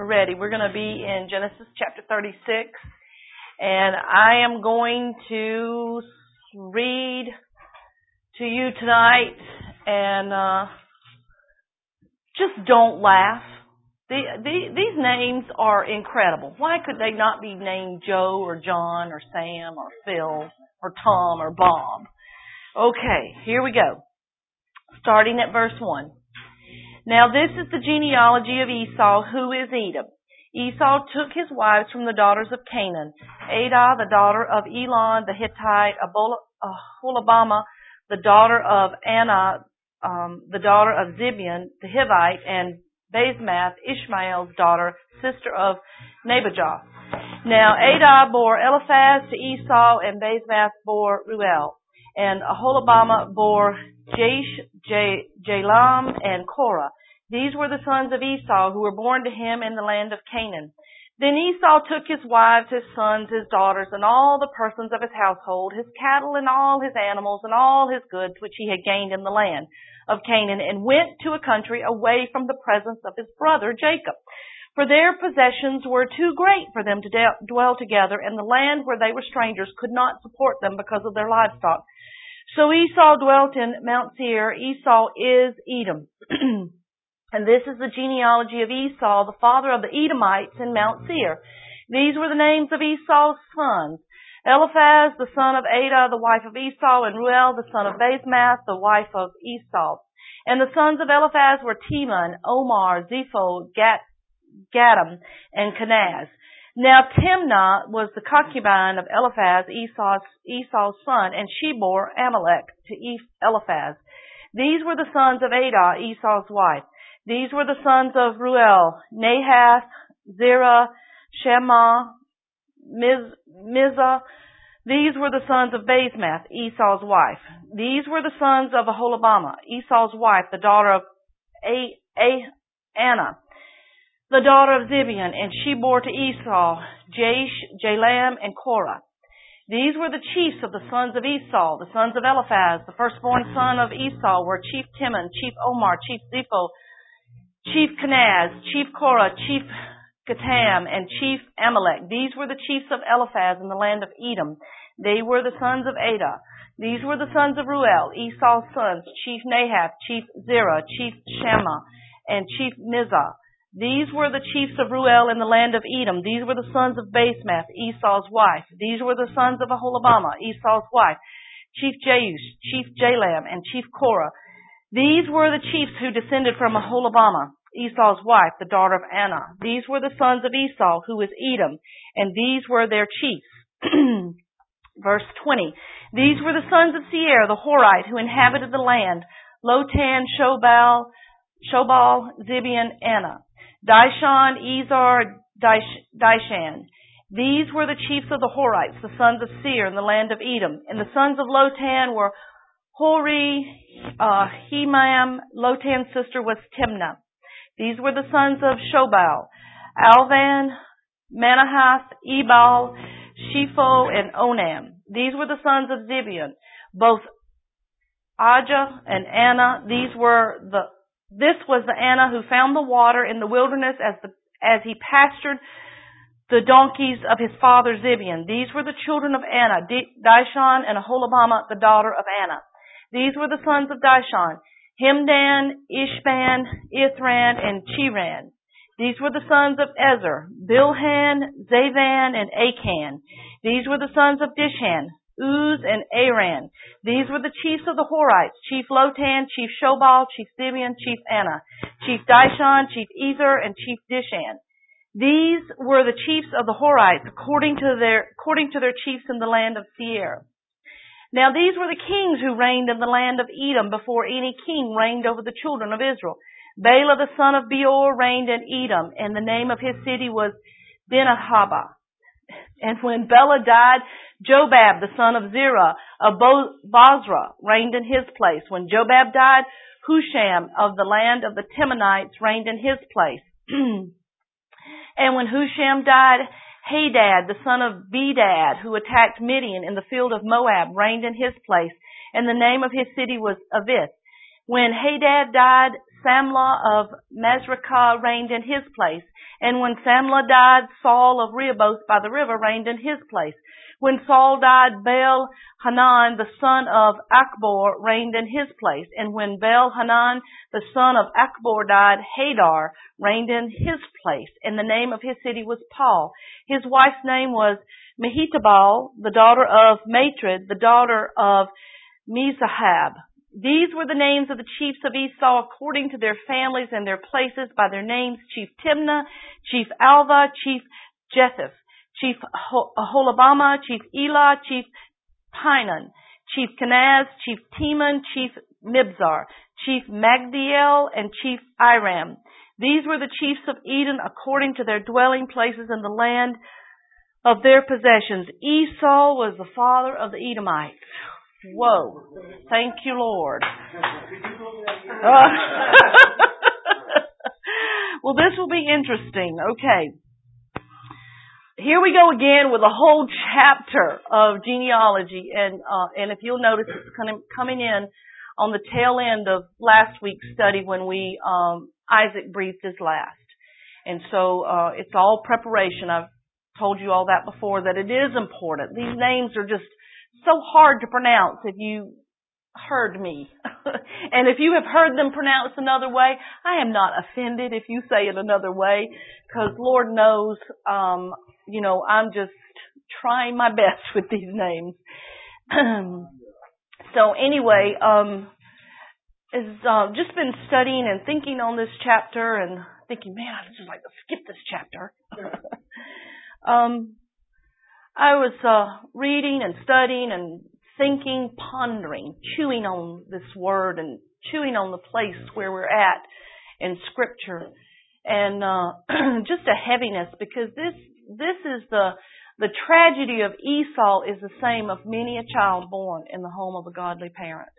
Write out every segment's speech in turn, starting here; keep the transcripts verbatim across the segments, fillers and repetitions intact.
We're ready. We're going to be in Genesis chapter thirty-six, and I am going to read to you tonight, and uh, just don't laugh. The, the, these names are incredible. Why could they not be named Joe or John or Sam or Phil or Tom or Bob? Okay, here we go. Starting at verse one. Now this is the genealogy of Esau, who is Edom. Esau took his wives from the daughters of Canaan. Adah, the daughter of Elon the Hittite, Aholibamah, the daughter of Anah, um, the daughter of Zibeon the Hivite, and Basemath, Ishmael's daughter, sister of Nebajoth. Now Adah bore Eliphaz to Esau, and Basemath bore Reuel, and Aholibamah bore Jash, J, Jalam, and Korah. These were the sons of Esau who were born to him in the land of Canaan. Then Esau took his wives, his sons, his daughters, and all the persons of his household, his cattle and all his animals, and all his goods which he had gained in the land of Canaan, and went to a country away from the presence of his brother Jacob. For their possessions were too great for them to de- dwell together, and the land where they were strangers could not support them because of their livestock. So Esau dwelt in Mount Seir. Esau is Edom. And this is the genealogy of Esau, the father of the Edomites in Mount Seir. These were the names of Esau's sons: Eliphaz, the son of Adah, the wife of Esau, and Reuel, the son of Basemath, the wife of Esau. And the sons of Eliphaz were Teman, Omar, Zepho, Gat, Gatam, and Kenaz. Now Timnah was the concubine of Eliphaz, Esau's, Esau's son, and she bore Amalek to Eliphaz. These were the sons of Adah, Esau's wife. These were the sons of Reuel: Nahath, Zerah, Shema, Miz, Mizah. These were the sons of Basemath, Esau's wife. These were the sons of Aholibamah, Esau's wife, the daughter of A, A, Anah, the daughter of Zibeon, and she bore to Esau Jash, Jalam, and Korah. These were the chiefs of the sons of Esau, the sons of Eliphaz. The firstborn son of Esau were Chief Timon, Chief Omar, Chief Zepho, Chief Kenaz, Chief Korah, Chief Gatam, and Chief Amalek. These were the chiefs of Eliphaz in the land of Edom. They were the sons of Adah. These were the sons of Reuel, Esau's sons: Chief Nahath, Chief Zerah, Chief Shema, and Chief Mizah. These were the chiefs of Reuel in the land of Edom. These were the sons of Basemath, Esau's wife. These were the sons of Aholibamah, Esau's wife: Chief Jeush, Chief Jalam, and Chief Korah. These were the chiefs who descended from Aholibamah, Esau's wife, the daughter of Anah. These were the sons of Esau, who is Edom, and these were their chiefs. Verse twenty. These were the sons of Seir, the Horite, who inhabited the land: Lotan, Shobal, Shobal, Zibeon, Anah, Dishon, Ezar, Dish, Dishan. These were the chiefs of the Horites, the sons of Seir, in the land of Edom. And the sons of Lotan were Hori, uh, Hemam. Lotan's sister was Timnah. These were the sons of Shobal: Alvan, Manahath, Ebal, Shepho, and Onam. These were the sons of Zibeon, both Ajah and Anah. These were the this was the Anah who found the water in the wilderness as the as he pastured the donkeys of his father Zibeon. These were the children of Anah: Dishon and Aholibamah, the daughter of Anah. These were the sons of Dishon: Himdan, Ishban, Ithran, and Chiran. These were the sons of Ezer: Bilhan, Zavan, and Achan. These were the sons of Dishan: Uz and Aran. These were the chiefs of the Horites: Chief Lotan, Chief Shobal, Chief Zibeon, Chief Anah, Chief Dishon, Chief Ezer, and Chief Dishan. These were the chiefs of the Horites according to their according to their chiefs in the land of Seir. Now these were the kings who reigned in the land of Edom before any king reigned over the children of Israel. Bela the son of Beor reigned in Edom, and the name of his city was Dinahaba. And when Bela died, Jobab the son of Zerah of Bo- Bozrah reigned in his place. When Jobab died, Husham of the land of the Temanites reigned in his place. And when Husham died, Hadad, the son of Bedad, who attacked Midian in the field of Moab, reigned in his place, and the name of his city was Avith. When Hadad died, Samlah of Masrekah reigned in his place. And when Samlah died, Saul of Rehoboth by the river reigned in his place. When Saul died, Baal-Hanan, the son of Achbor, reigned in his place. And when Baal-Hanan, the son of Achbor, died, Hadar reigned in his place. And the name of his city was Paul. His wife's name was Mehetabel, the daughter of Matred, the daughter of Mezahab. These were the names of the chiefs of Esau according to their families and their places by their names: Chief Timnah, Chief Alva, Chief Jetheth, Chief Aholabama, Chief Elah, Chief Pinon, Chief Kenaz, Chief Teman, Chief Mibzar, Chief Magdiel, and Chief Iram. These were the chiefs of Edom according to their dwelling places in the land of their possessions. Esau was the father of the Edomites. Whoa. Thank you, Lord. Uh, well, this will be interesting. Okay. Here we go again with a whole chapter of genealogy. And uh, and if you'll notice, it's kind of coming in on the tail end of last week's study when we um, Isaac breathed his last. And so uh, it's all preparation. I've told you all that before, that it is important. These names are just so hard to pronounce if you heard me. And if you have heard them pronounced another way, I am not offended if you say it another way, because Lord knows, um, you know, I'm just trying my best with these names. So anyway, um, is uh, just been studying and thinking on this chapter and thinking, man, I'd just like to skip this chapter. um, I was uh, reading and studying and thinking, pondering, chewing on this word and chewing on the place where we're at in Scripture, and uh, just a heaviness, because this this is the the tragedy of Esau is the same of many a child born in the home of a godly parent.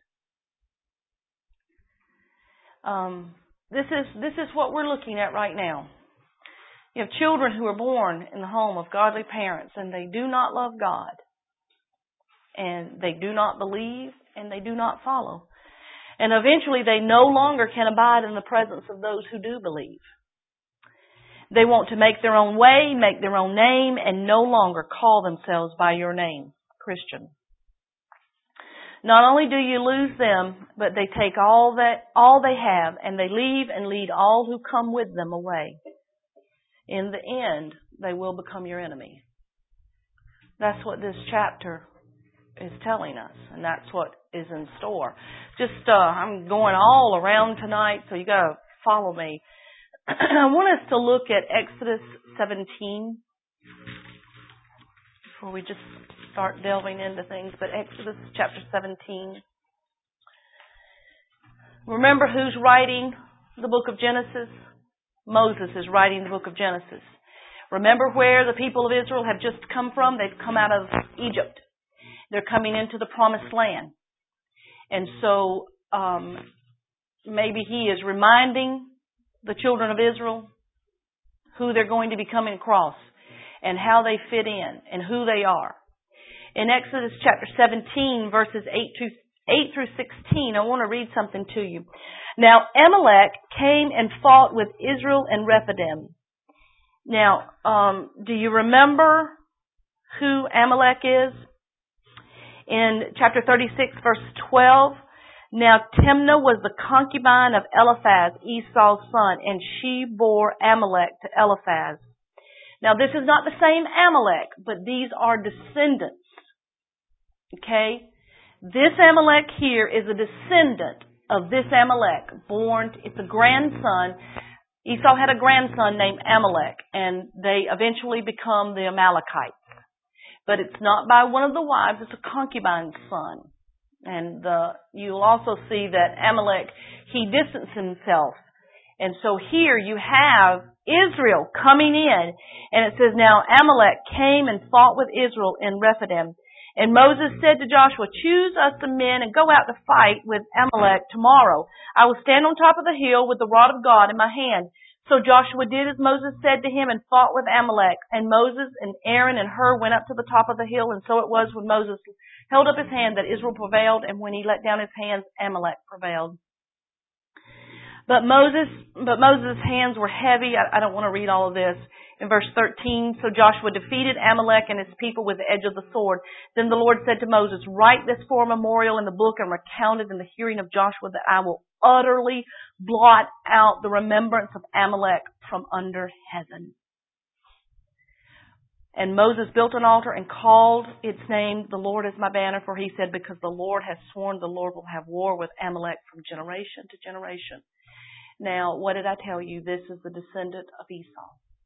Um, this is this is what we're looking at right now. You have children who are born in the home of godly parents, and they do not love God, and they do not believe, and they do not follow. And eventually they no longer can abide in the presence of those who do believe. They want to make their own way, make their own name, and no longer call themselves by your name, Christian. Not only do you lose them, but they take all that all they have, and they leave and lead all who come with them away. In the end, they will become your enemy. That's what this chapter is telling us, and that's what is in store. Just, uh, I'm going all around tonight, so you got to follow me. I want us to look at Exodus seventeen before we just start delving into things. But Exodus chapter seventeen. Remember who's writing the book of Genesis? Moses is writing the book of Genesis. Remember where the people of Israel have just come from? They've come out of Egypt. They're coming into the promised land. And so um, maybe he is reminding the children of Israel who they're going to be coming across and how they fit in and who they are. In Exodus chapter seventeen, verses eight through sixteen, I want to read something to you. Now, Amalek came and fought with Israel and Rephidim. Now, um, do you remember who Amalek is? In chapter thirty-six, verse twelve, now Timnah was the concubine of Eliphaz, Esau's son, and she bore Amalek to Eliphaz. Now, this is not the same Amalek, but these are descendants. Okay? This Amalek here is a descendant of this Amalek, born, it's a grandson. Esau had a grandson named Amalek, and they eventually become the Amalekites. But it's not by one of the wives, it's a concubine's son. And the, you'll also see that Amalek, he distanced himself. And so here you have Israel coming in, and it says, now Amalek came and fought with Israel in Rephidim. And Moses said to Joshua, choose us the men and go out to fight with Amalek tomorrow. I will stand on top of the hill with the rod of God in my hand. So Joshua did as Moses said to him and fought with Amalek. And Moses and Aaron and Hur went up to the top of the hill. And so it was when Moses held up his hand that Israel prevailed. And when he let down his hands, Amalek prevailed. But Moses, but Moses' hands were heavy. I, I don't want to read all of this. In verse thirteen, so Joshua defeated Amalek and his people with the edge of the sword. Then the Lord said to Moses, write this for a memorial in the book and recount it in the hearing of Joshua, that I will utterly blot out the remembrance of Amalek from under heaven. And Moses built an altar and called its name, the Lord is my banner, for he said, because the Lord has sworn, the Lord will have war with Amalek from generation to generation. Now, what did I tell you? This is the descendant of Esau.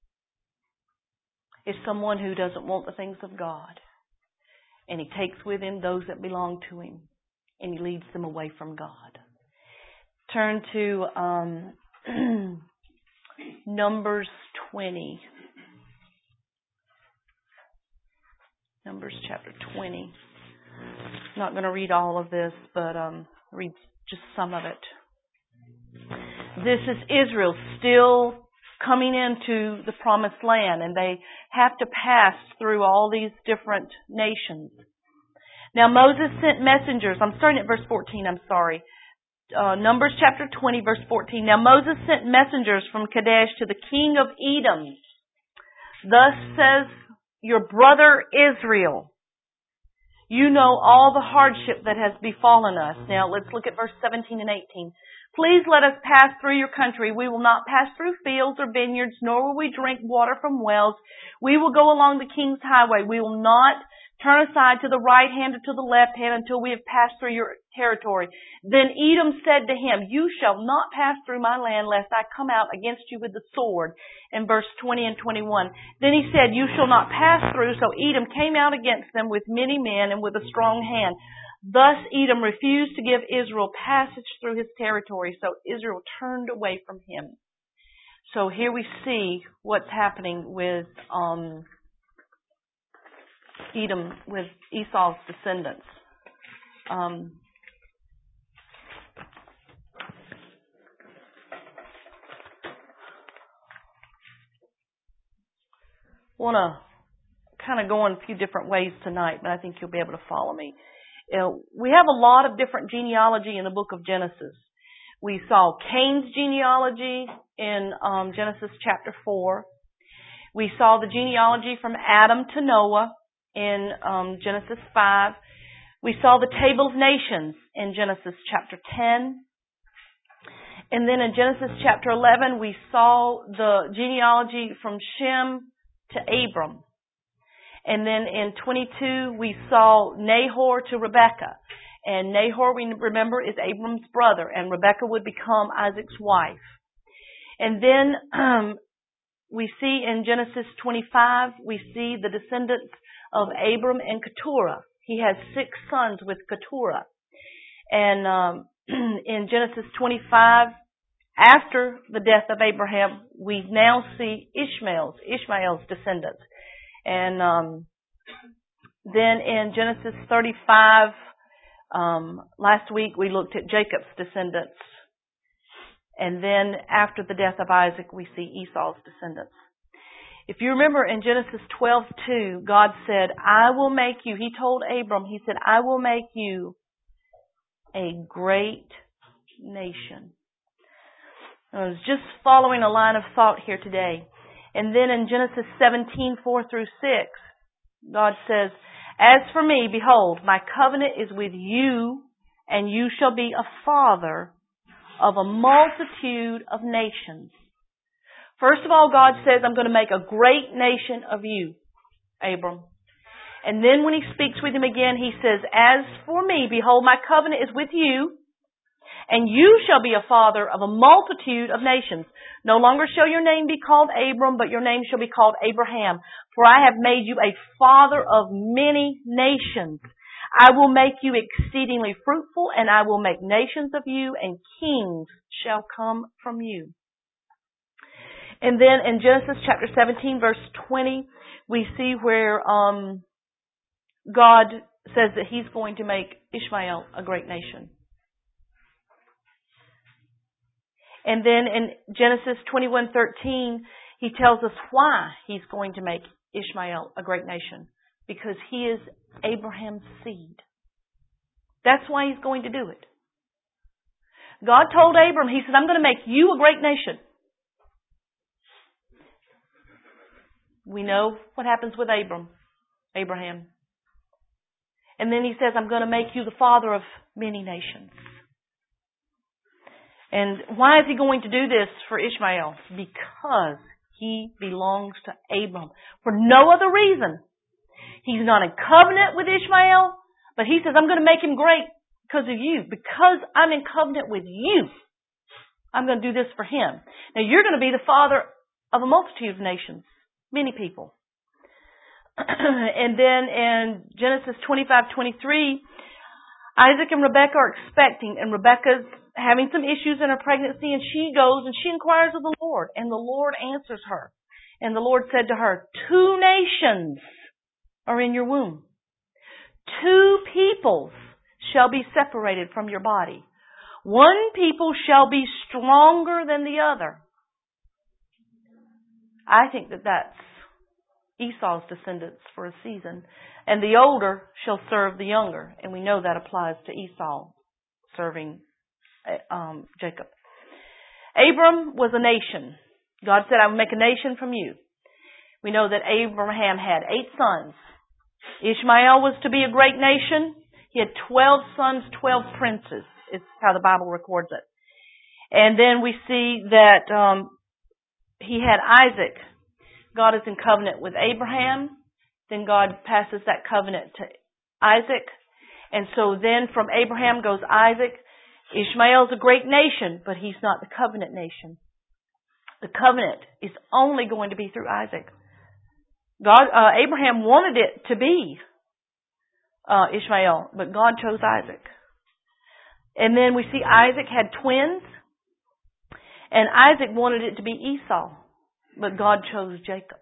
It's someone who doesn't want the things of God. And he takes with him those that belong to him. And he leads them away from God. Turn to um, Numbers twenty. Numbers chapter twenty. I'm not going to read all of this, but um, read just some of it. This is Israel still coming into the promised land, and they have to pass through all these different nations. Now Moses sent messengers. I'm starting at verse fourteen, I'm sorry. Uh, Numbers chapter twenty, verse fourteen. Now Moses sent messengers from Kadesh to the king of Edom. Thus says your brother Israel, you know all the hardship that has befallen us. Now let's look at verse seventeen and eighteen. Please let us pass through your country. We will not pass through fields or vineyards, nor will we drink water from wells. We will go along the king's highway. We will not turn aside to the right hand or to the left hand until we have passed through your territory. Then Edom said to him, you shall not pass through my land, lest I come out against you with the sword. In verse twenty and twenty-one. Then he said, you shall not pass through. So Edom came out against them with many men and with a strong hand. Thus Edom refused to give Israel passage through his territory, so Israel turned away from him. So here we see what's happening with um, Edom, with Esau's descendants. Um, want to kind of go in a few different ways tonight, but I think you'll be able to follow me. You know, we have a lot of different genealogy in the book of Genesis. We saw Cain's genealogy in um, Genesis chapter four. We saw the genealogy from Adam to Noah in um, Genesis five. We saw the table of nations in Genesis chapter ten. And then in Genesis chapter eleven, we saw the genealogy from Shem to Abram. And then in twenty-two, we saw Nahor to Rebekah. And Nahor, we remember, is Abram's brother. And Rebekah would become Isaac's wife. And then um, we see in Genesis twenty-five, we see the descendants of Abram and Keturah. He has six sons with Keturah. And um, in Genesis twenty-five, after the death of Abraham, we now see Ishmael's, Ishmael's descendants. And um, then in Genesis thirty-five, um, last week we looked at Jacob's descendants. And then after the death of Isaac, we see Esau's descendants. If you remember in Genesis twelve two, God said, I will make you, he told Abram, he said, I will make you a great nation. I was just following a line of thought here today. And then in Genesis seventeen four through six, God says, as for me, behold, my covenant is with you, and you shall be a father of a multitude of nations. First of all, God says, I'm going to make a great nation of you, Abram. And then when he speaks with him again, he says, as for me, behold, my covenant is with you, and you shall be a father of a multitude of nations. No longer shall your name be called Abram, but your name shall be called Abraham. For I have made you a father of many nations. I will make you exceedingly fruitful, and I will make nations of you, and kings shall come from you. And then in Genesis chapter seventeen, verse twenty, we see where um, God says that He's going to make Ishmael a great nation. And then in Genesis twenty-one thirteen, He tells us why He's going to make Ishmael a great nation. Because he is Abraham's seed. That's why He's going to do it. God told Abram, He said, I'm going to make you a great nation. We know what happens with Abram, Abraham. And then He says, I'm going to make you the father of many nations. And why is He going to do this for Ishmael? Because he belongs to Abram. For no other reason. He's not in covenant with Ishmael, but He says, I'm going to make him great because of you. Because I'm in covenant with you, I'm going to do this for him. Now you're going to be the father of a multitude of nations. Many people. And then in Genesis twenty-five twenty-three, Isaac and Rebekah are expecting, and Rebekah's having some issues in her pregnancy, and she goes and she inquires of the Lord, and the Lord answers her. And the Lord said to her, two nations are in your womb. Two peoples shall be separated from your body. One people shall be stronger than the other. I think that that's Esau's descendants for a season. And the older shall serve the younger. And we know that applies to Esau serving um, Jacob. Abram was a nation. God said, I will make a nation from you. We know that Abraham had eight sons. Ishmael was to be a great nation. He had twelve sons, twelve princes. It's how the Bible records it. And then we see that um, he had Isaac. God is in covenant with Abraham. Then God passes that covenant to Isaac. And so then from Abraham goes Isaac. Ishmael's a great nation, but he's not the covenant nation. The covenant is only going to be through Isaac. God, uh, Abraham wanted it to be uh, Ishmael, but God chose Isaac. And then we see Isaac had twins, and Isaac wanted it to be Esau, but God chose Jacob.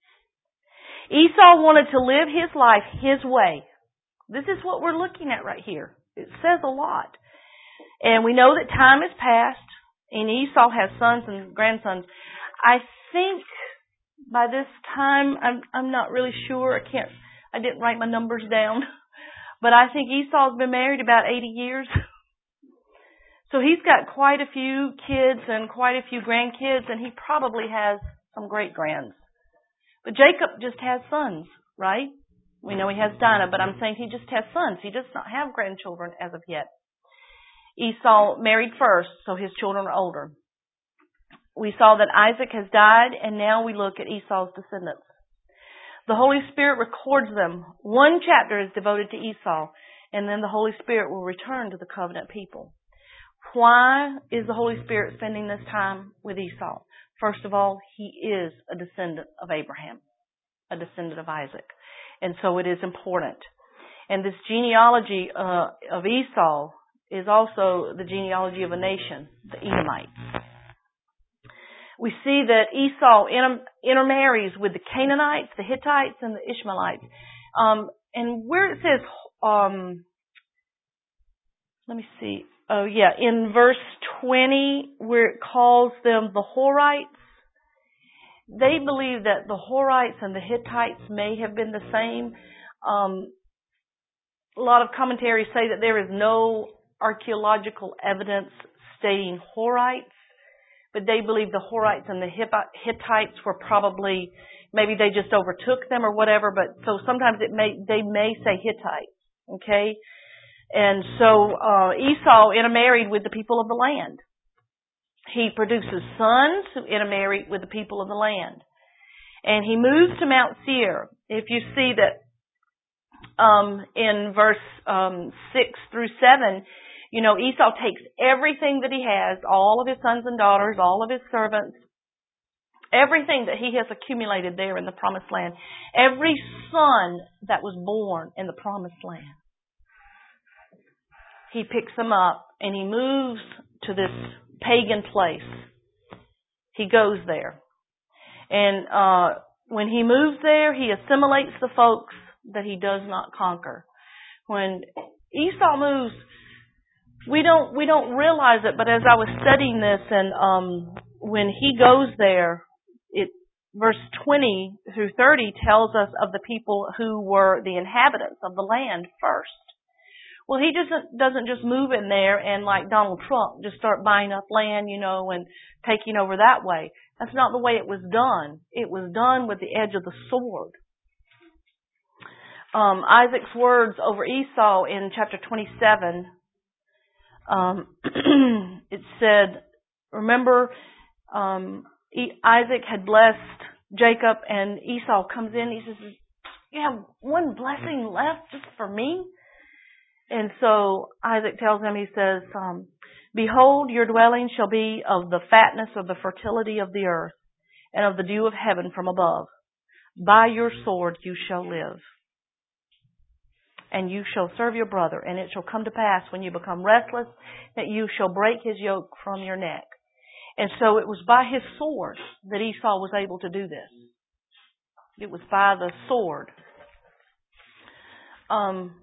Esau wanted to live his life his way. This is what we're looking at right here. It says a lot. And we know that time has passed, and Esau has sons and grandsons. I think by this time, I'm I'm not really sure. I can't. I didn't write my numbers down, but I think Esau's been married about eighty years. So he's got quite a few kids and quite a few grandkids, and he probably has some great-grands. But Jacob just has sons, right? We know he has Dinah, but I'm saying he just has sons. He does not have grandchildren as of yet. Esau married first, so his children are older. We saw that Isaac has died, and now we look at Esau's descendants. The Holy Spirit records them. One chapter is devoted to Esau, and then the Holy Spirit will return to the covenant people. Why is the Holy Spirit spending this time with Esau? First of all, he is a descendant of Abraham, a descendant of Isaac. And so it is important. And this genealogy uh, of Esau is also the genealogy of a nation, the Edomites. We see that Esau inter- intermarries with the Canaanites, the Hittites, and the Ishmaelites. Um, and where it says, um, let me see, oh yeah, in verse twenty, where it calls them the Horites, they believe that the Horites and the Hittites may have been the same. Um, a lot of commentaries say that there is no archaeological evidence stating Horites, but they believe the Horites and the Hittites were probably, maybe they just overtook them or whatever, but so sometimes it may they may say Hittites, okay? And so uh, Esau intermarried with the people of the land. He produces sons who intermarry with the people of the land. And he moves to Mount Seir. If you see that um, in verse um, six through seven, you know, Esau takes everything that he has, all of his sons and daughters, all of his servants, everything that he has accumulated there in the promised land, every son that was born in the promised land. He picks them up and he moves to this pagan place. He goes there. And uh, when he moves there, he assimilates the folks that he does not conquer. When Esau moves, we don't we don't realize it, but as I was studying this, and um, when he goes there, it verse twenty through thirty tells us of the people who were the inhabitants of the land first. Well, he doesn't doesn't just move in there and like Donald Trump just start buying up land, you know, and taking over that way. That's not the way it was done. It was done with the edge of the sword. Um, Isaac's words over Esau in chapter twenty-seven, um, it said, remember, um, Isaac had blessed Jacob, and Esau comes in. He says, "You have one blessing left just for me?" And so Isaac tells him, he says, um, "Behold, your dwelling shall be of the fatness of the fertility of the earth, and of the dew of heaven from above. By your sword you shall live. And you shall serve your brother, and it shall come to pass when you become restless that you shall break his yoke from your neck." And so it was by his sword that Esau was able to do this. It was by the sword. Um,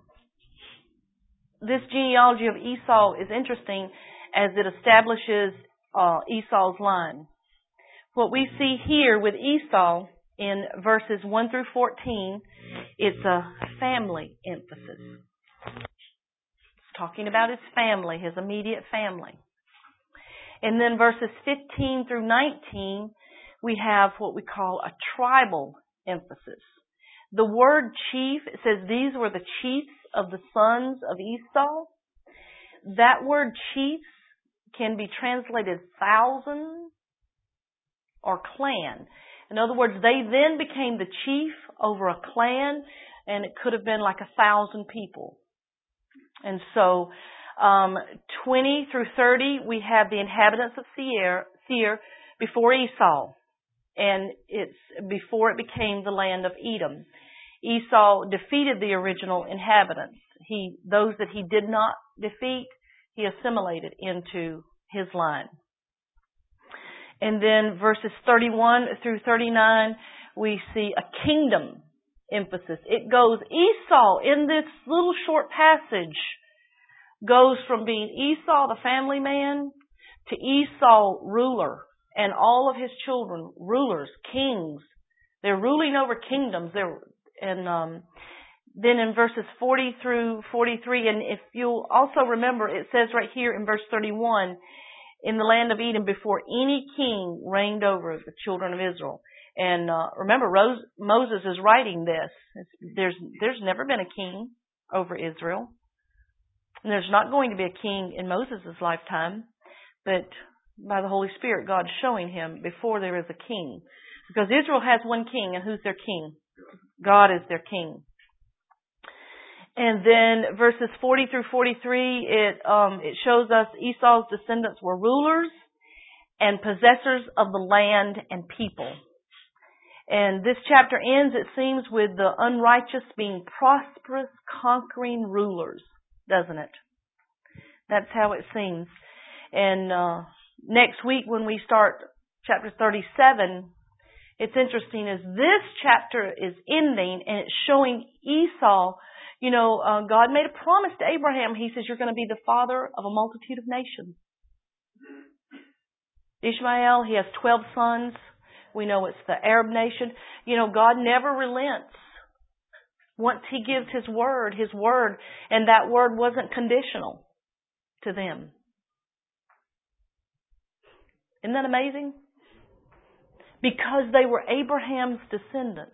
this genealogy of Esau is interesting as it establishes uh, Esau's line. What we see here with Esau in verses one through fourteen, it's a family emphasis. It's talking about his family, his immediate family. And then verses fifteen through nineteen, we have what we call a tribal emphasis. The word chief, it says these were the chiefs of the sons of Esau. That word chiefs can be translated thousand or clan. In other words, they then became the chief over a clan, and it could have been like a thousand people. And so, um, twenty through thirty, we have the inhabitants of Seir, Seir before Esau, and it's before it became the land of Edom. Esau defeated the original inhabitants. He, those that he did not defeat, he assimilated into his line. And then verses thirty-one through thirty-nine, we see a kingdom emphasis. It goes, Esau in this little short passage goes from being Esau the family man to Esau ruler, and all of his children rulers, kings. They're ruling over kingdoms. They're, and um, then in verses forty through forty-three, and if you'll also remember, it says right here in verse thirty-one, in the land of Edom before any king reigned over the children of Israel. And uh, remember, Rose, Moses is writing this. It's, there's there's never been a king over Israel. And there's not going to be a king in Moses' lifetime. But by the Holy Spirit, God's showing him before there is a king. Because Israel has one king, and who's their king? God is their king. And then verses forty through forty-three, it um, it shows us Esau's descendants were rulers and possessors of the land and people. And this chapter ends, it seems, with the unrighteous being prosperous, conquering rulers, doesn't it? That's how it seems. And uh, next week when we start chapter thirty-seven, it's interesting as this chapter is ending and it's showing Esau. You know, uh, God made a promise to Abraham. He says, you're going to be the father of a multitude of nations. Ishmael, he has twelve sons. We know it's the Arab nation. You know, God never relents. Once he gives his word, his word, and that word wasn't conditional to them. Isn't that amazing? Because they were Abraham's descendants.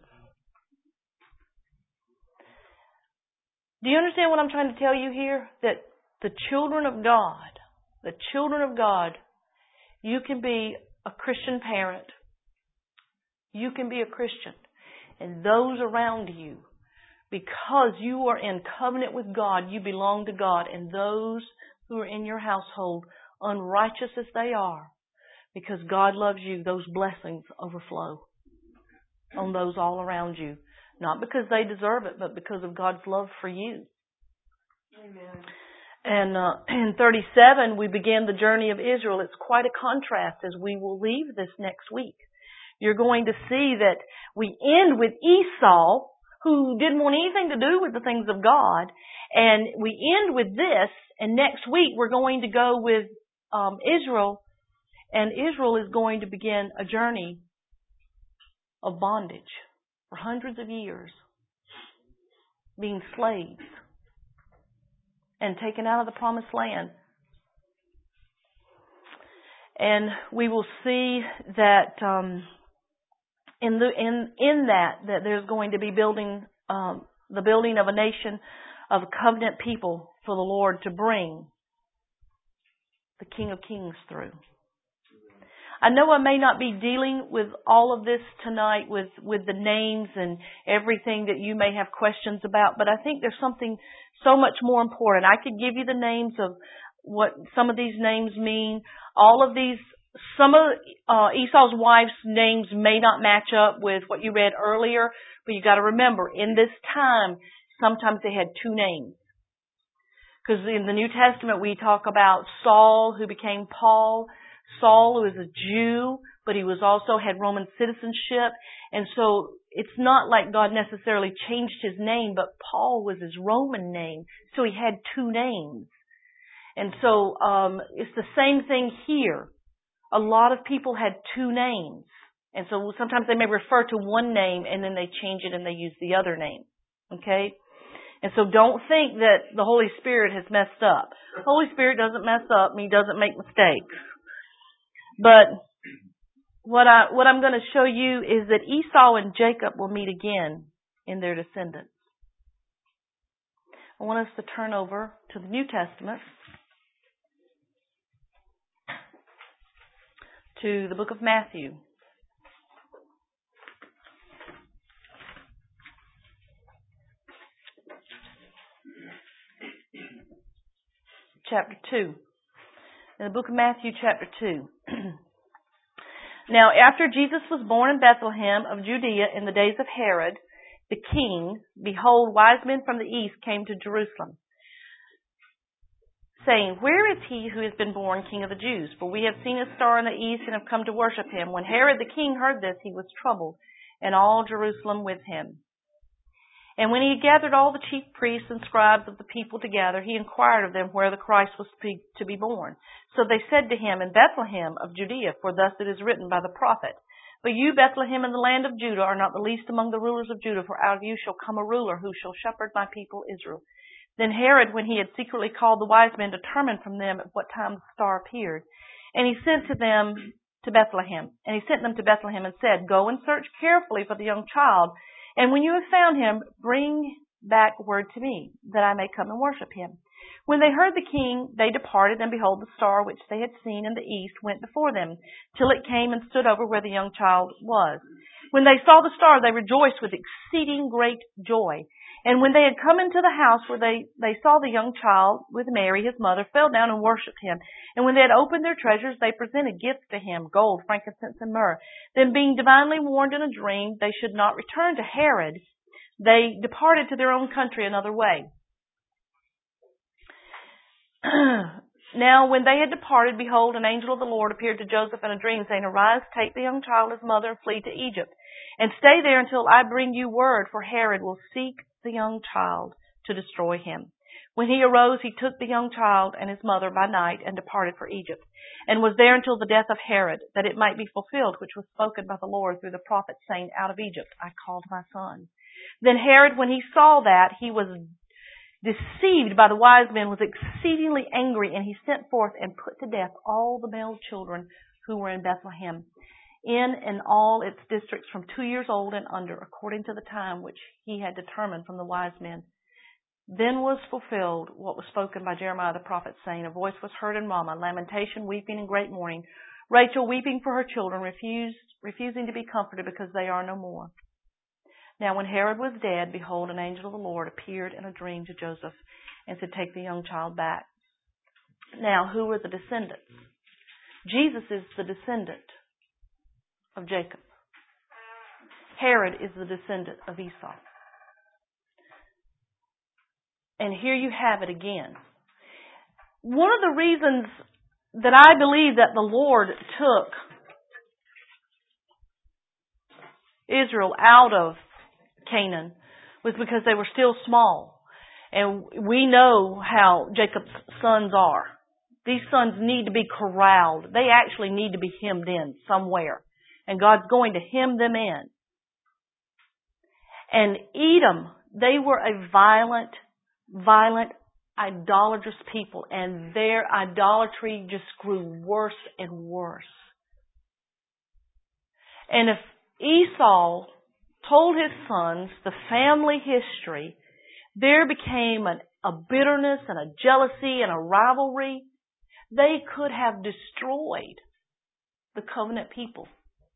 Do you understand what I'm trying to tell you here? That the children of God, the children of God, you can be a Christian parent. You can be a Christian. And those around you, because you are in covenant with God, you belong to God. And those who are in your household, unrighteous as they are, because God loves you, those blessings overflow on those all around you. Not because they deserve it, but because of God's love for you. Amen. And uh, in thirty-seven, we begin the journey of Israel. It's quite a contrast as we will leave this next week. You're going to see that we end with Esau, who didn't want anything to do with the things of God. And we end with this, and next week we're going to go with um, Israel, and Israel is going to begin a journey of bondage for hundreds of years, being slaves. and taken out of the promised land. And we will see that um, in the in in that that there's going to be building um, the building of a nation of covenant people for the Lord to bring the King of Kings through. I know I may not be dealing with all of this tonight with, with the names and everything that you may have questions about, but I think there's something so much more important. I could give you the names of what some of these names mean. All of these, some of uh, Esau's wife's names may not match up with what you read earlier, but you got to remember, in this time, sometimes they had two names. Because in the New Testament, we talk about Saul, who became Paul. Saul, who was a Jew, but he was also had Roman citizenship. And so it's not like God necessarily changed his name, but Paul was his Roman name. So he had two names. And so um, it's the same thing here. A lot of people had two names. And so sometimes they may refer to one name and then they change it and they use the other name. Okay? And so don't think that the Holy Spirit has messed up. The Holy Spirit doesn't mess up and He doesn't make mistakes. But what I what I'm going to show you is that Esau and Jacob will meet again in their descendants. I want us to turn over to the New Testament, to the book of Matthew. Chapter two. In the book of Matthew, chapter two. Now, after Jesus was born in Bethlehem of Judea in the days of Herod, the king, behold, wise men from the east came to Jerusalem, saying, Where is he who has been born King of the Jews? For we have seen his star in the east and have come to worship him. When Herod the king heard this, he was troubled, and all Jerusalem with him. And when he had gathered all the chief priests and scribes of the people together, he inquired of them where the Christ was to be born. So they said to him, In Bethlehem of Judea, for thus it is written by the prophet, But you, Bethlehem, in the land of Judah, are not the least among the rulers of Judah, for out of you shall come a ruler who shall shepherd my people Israel. Then Herod, when he had secretly called the wise men, determined from them at what time the star appeared. And he sent to them to Bethlehem. And he sent them to Bethlehem and said, Go and search carefully for the young child, and when you have found him, bring back word to me, that I may come and worship him. When they heard the king, they departed, and behold, the star which they had seen in the east went before them, till it came and stood over where the young child was. When they saw the star, they rejoiced with exceeding great joy. And when they had come into the house where they, they saw the young child with Mary, his mother, fell down and worshipped him. And when they had opened their treasures, they presented gifts to him, gold, frankincense, and myrrh. Then being divinely warned in a dream, they should not return to Herod, they departed to their own country another way. Now when they had departed, behold, an angel of the Lord appeared to Joseph in a dream, saying, Arise, take the young child, his mother, and flee to Egypt, and stay there until I bring you word, for Herod will seek the young child to destroy him. When he arose, he took the young child and his mother by night and departed for Egypt, and was there until the death of Herod, that it might be fulfilled which was spoken by the Lord through the prophet, saying, Out of Egypt I called my son. Then Herod, when he saw that he was deceived by the wise men, was exceedingly angry, and he sent forth and put to death all the male children who were in Bethlehem, in and all its districts from two years old and under, according to the time which he had determined from the wise men. Then was fulfilled what was spoken by Jeremiah the prophet, saying, A voice was heard in Ramah, lamentation, weeping, and great mourning, Rachel weeping for her children, refused, refusing to be comforted because they are no more. Now when Herod was dead, behold, an angel of the Lord appeared in a dream to Joseph and said, Take the young child back. Now, who were the descendants? Jesus is the descendant of Jacob. Herod is the descendant of Esau. And here you have it again. One of the reasons that I believe that the Lord took Israel out of Canaan was because they were still small. And we know how Jacob's sons are. These sons need to be corralled. They actually need to be hemmed in somewhere. And God's going to hem them in. And Edom, they were a violent, violent idolatrous people, and their idolatry just grew worse and worse. And if Esau told his sons the family history, there became an, a bitterness and a jealousy and a rivalry. They could have destroyed the covenant people.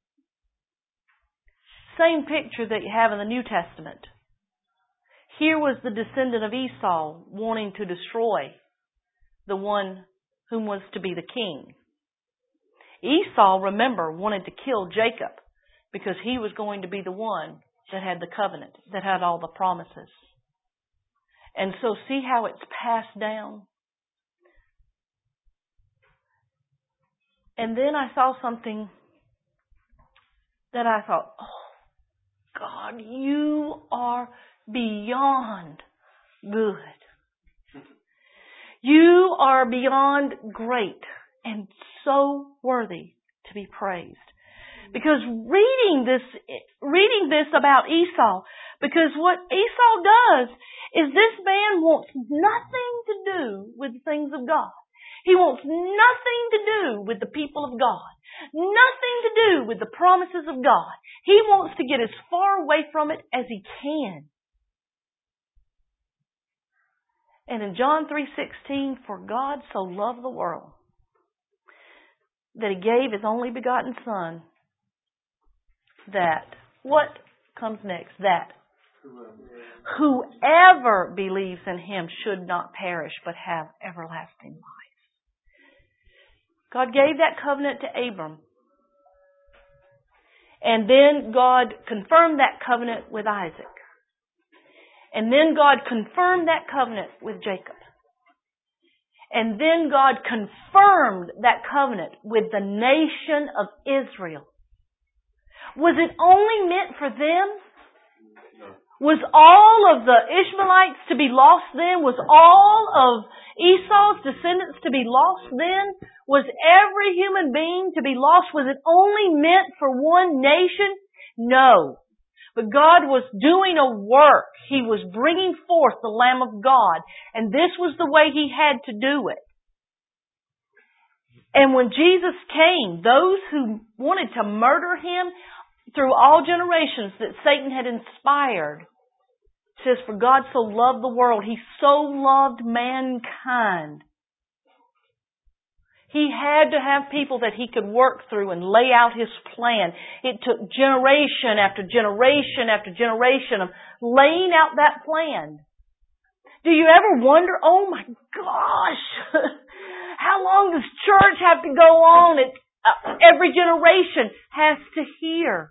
Same picture that you have in the New Testament. Here was the descendant of Esau wanting to destroy the one whom was to be the king. Esau, remember, wanted to kill Jacob because he was going to be the one that had the covenant, that had all the promises. And so see how it's passed down? And then I saw something that I thought, oh, God, you are beyond good. You are beyond great and so worthy to be praised. Because reading this, reading this about Esau, because what Esau does is this man wants nothing to do with the things of God. He wants nothing to do with the people of God. Nothing to do with the promises of God. He wants to get as far away from it as he can. And in John three sixteen, for God so loved the world that He gave His only begotten Son, that, what comes next? That whoever believes in Him should not perish but have everlasting life. God gave that covenant to Abram. And then God confirmed that covenant with Isaac. And then God confirmed that covenant with Jacob. And then God confirmed that covenant with the nation of Israel. Was it only meant for them? Was all of the Ishmaelites to be lost then? Was all of Esau's descendants to be lost then? Was every human being to be lost? Was it only meant for one nation? No. But God was doing a work. He was bringing forth the Lamb of God. And this was the way He had to do it. And when Jesus came, those who wanted to murder Him through all generations that Satan had inspired, says, for God so loved the world, He so loved mankind. He had to have people that He could work through and lay out His plan. It took generation after generation after generation of laying out that plan. Do you ever wonder, oh my gosh, how long does church have to go on? It, uh, every generation has to hear.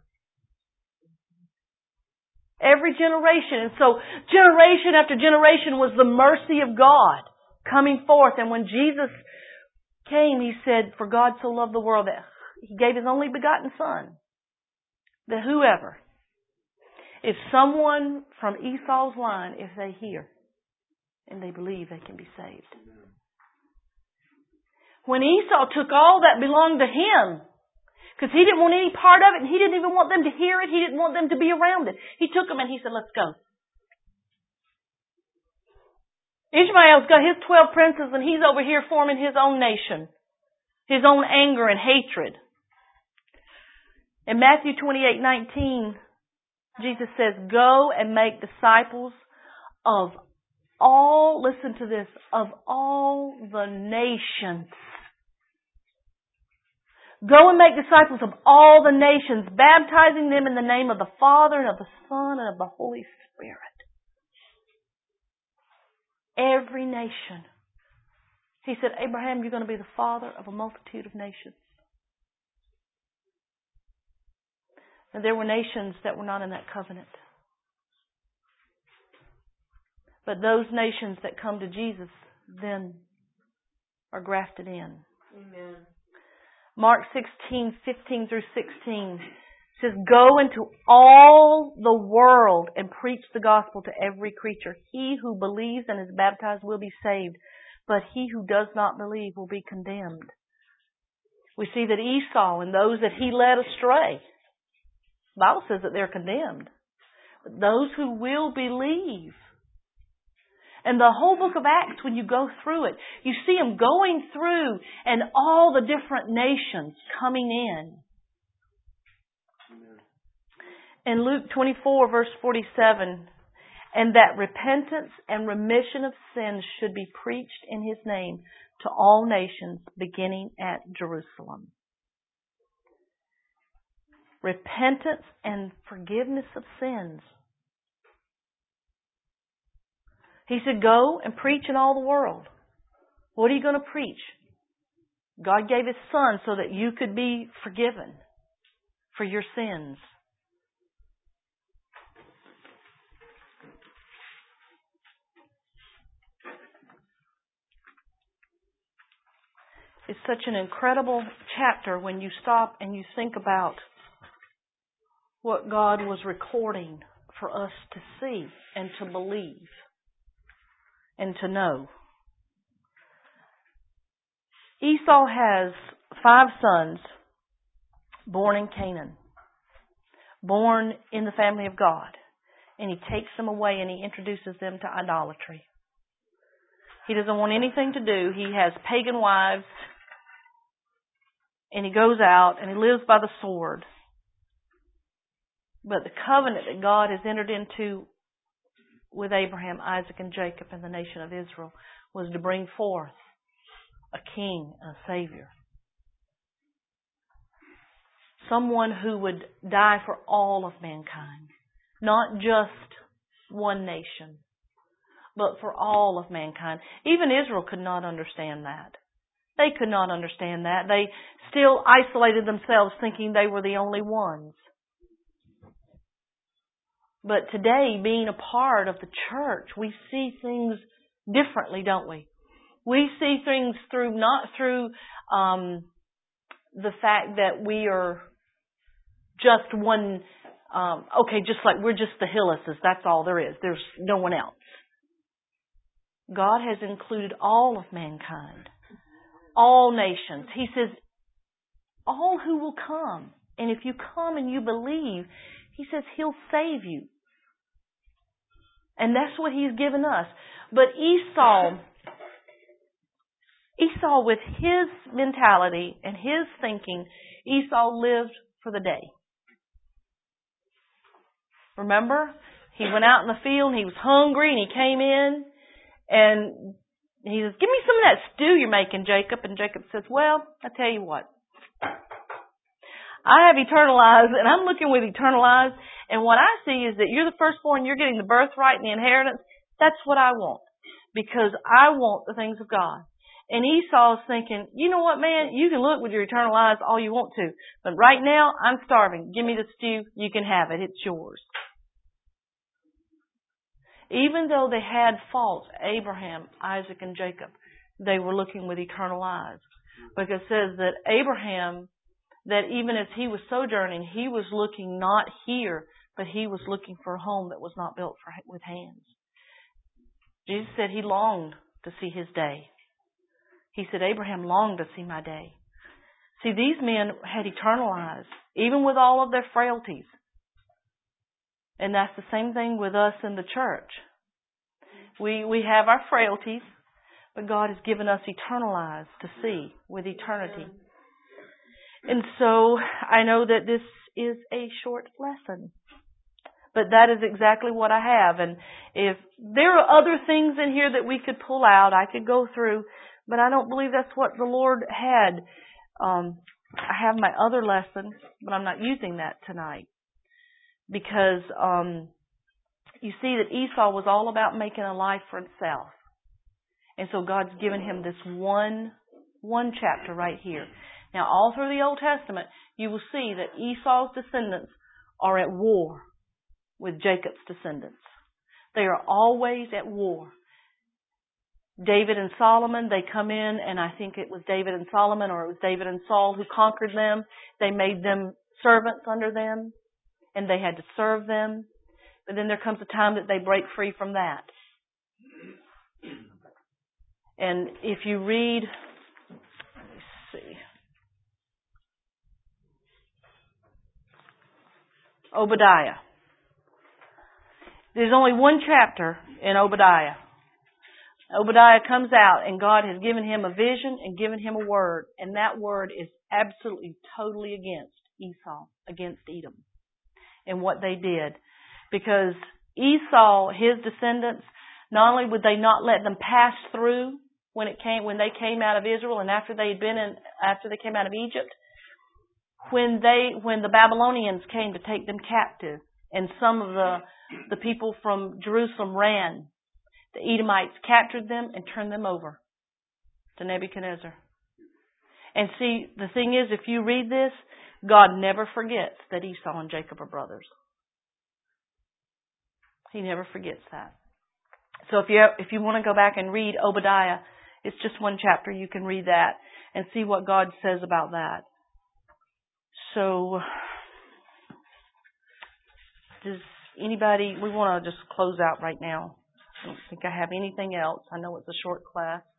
Every generation. And so generation after generation was the mercy of God coming forth. And when Jesus came, He said, for God so loved the world that He gave His only begotten Son, that whoever, if someone from Esau's line, if they hear and they believe, they can be saved. When Esau took all that belonged to him, because he didn't want any part of it, and he didn't even want them to hear it, he didn't want them to be around it. He took them and he said, let's go. Ishmael's got his twelve princes and he's over here forming his own nation. His own anger and hatred. In Matthew twenty-eight nineteen, Jesus says, go and make disciples of all, listen to this, of all the nations. Go and make disciples of all the nations, baptizing them in the name of the Father and of the Son and of the Holy Spirit. Every nation. He said, Abraham, you're going to be the father of a multitude of nations. And there were nations that were not in that covenant. But those nations that come to Jesus then are grafted in. Amen. Mark sixteen, fifteen through sixteen says, go into all the world and preach the gospel to every creature. He who believes and is baptized will be saved, but he who does not believe will be condemned. We see that Esau and those that he led astray, the Bible says that they're condemned. But those who will believe. And the whole book of Acts, when you go through it, you see them going through and all the different nations coming in. In Luke twenty-four, verse forty-seven, and that repentance and remission of sins should be preached in His name to all nations, beginning at Jerusalem. Repentance and forgiveness of sins. He said, go and preach in all the world. What are you going to preach? God gave His Son so that you could be forgiven for your sins. It's such an incredible chapter when you stop and you think about what God was recording for us to see and to believe and to know. Esau has five sons born in Canaan, born in the family of God, and he takes them away and he introduces them to idolatry. He doesn't want anything to do. He has pagan wives, and he goes out and he lives by the sword. But the covenant that God has entered into with Abraham, Isaac, and Jacob and the nation of Israel was to bring forth a king, a savior. Someone who would die for all of mankind. Not just one nation, but for all of mankind. Even Israel could not understand that. They could not understand that. They still isolated themselves thinking they were the only ones. But today, being a part of the church, we see things differently, don't we? We see things through, not through um, the fact that we are just one, um, okay, just like we're just the Hillises, that's all there is. There's no one else. God has included all of mankind, all nations. He says, all who will come. And if you come and you believe, He says He'll save you. And that's what He's given us. But Esau, Esau with his mentality and his thinking, Esau lived for the day. Remember? He went out in the field and he was hungry and he came in and he says, give me some of that stew you're making, Jacob. And Jacob says, well, I tell you what. I have eternal eyes, and I'm looking with eternal eyes, and what I see is that you're the firstborn, you're getting the birthright and the inheritance. That's what I want, because I want the things of God. And Esau's thinking, you know what, man, you can look with your eternal eyes all you want to, but right now, I'm starving. Give me the stew. You can have it. It's yours. Even though they had faults, Abraham, Isaac, and Jacob, they were looking with eternal eyes. Because it says that Abraham, that even as he was sojourning, he was looking not here, but he was looking for a home that was not built for, with hands. Jesus said he longed to see his day. He said, Abraham longed to see my day. See, these men had eternal eyes, even with all of their frailties. And that's the same thing with us in the church. We we have our frailties, but God has given us eternal eyes to see with eternity. And so I know that this is a short lesson, but that is exactly what I have. And if there are other things in here that we could pull out, I could go through, but I don't believe that's what the Lord had. Um, I have my other lesson, but I'm not using that tonight. Because um, you see that Esau was all about making a life for himself. And so God's given him this one, one chapter right here. Now, all through the Old Testament, you will see that Esau's descendants are at war with Jacob's descendants. They are always at war. David and Solomon, they come in, and I think it was David and Solomon, or it was David and Saul who conquered them. They made them servants under them, and they had to serve them. But then there comes a time that they break free from that. And if you read, let me see, Obadiah. There's only one chapter in Obadiah. Obadiah comes out, and God has given him a vision and given him a word. And that word is absolutely, totally against Esau, against Edom, and what they did. Because Esau, his descendants, not only would they not let them pass through when it came, when they came out of Israel, and after they had been in, after they came out of Egypt, when they, when the Babylonians came to take them captive, and some of the the people from Jerusalem ran, the Edomites captured them and turned them over to Nebuchadnezzar. And see, the thing is, if you read this, God never forgets that Esau and Jacob are brothers. He never forgets that. So if you if you want to go back and read Obadiah, it's just one chapter. You can read that and see what God says about that. So, does anybody, we want to just close out right now. I don't think I have anything else. I know it's a short class.